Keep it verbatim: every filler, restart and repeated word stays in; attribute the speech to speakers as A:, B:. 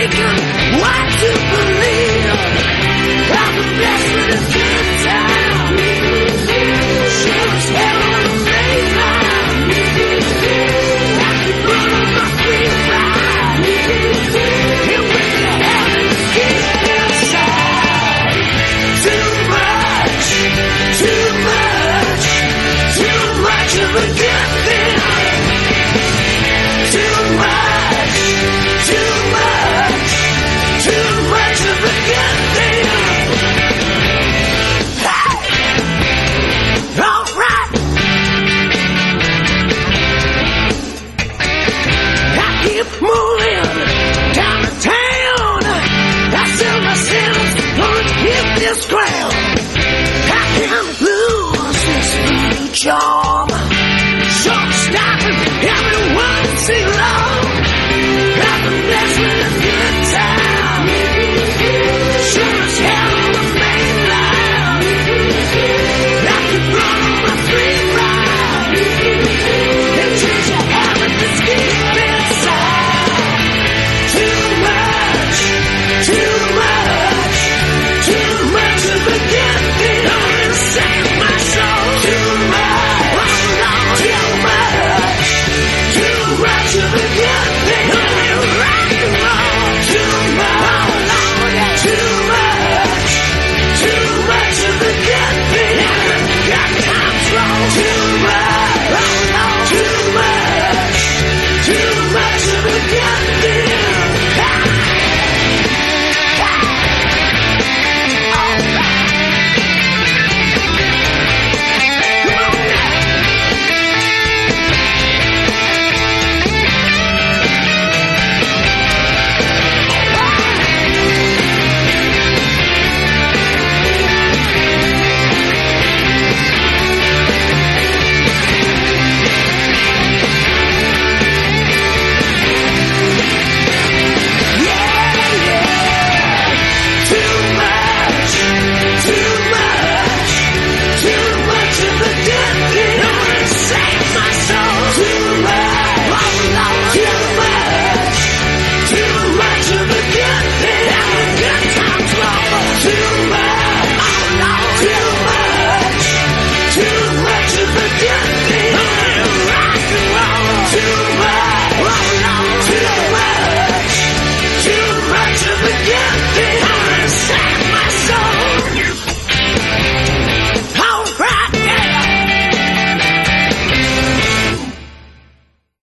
A: thinking what to believe. I'm blessed with a good time. Sure as hell on the main line. I can run on my free ride. And when the hell is deep inside. Too much, too much, too much of a good thing. Too much, too much, too much of a good thing. Hey! All right. I keep moving.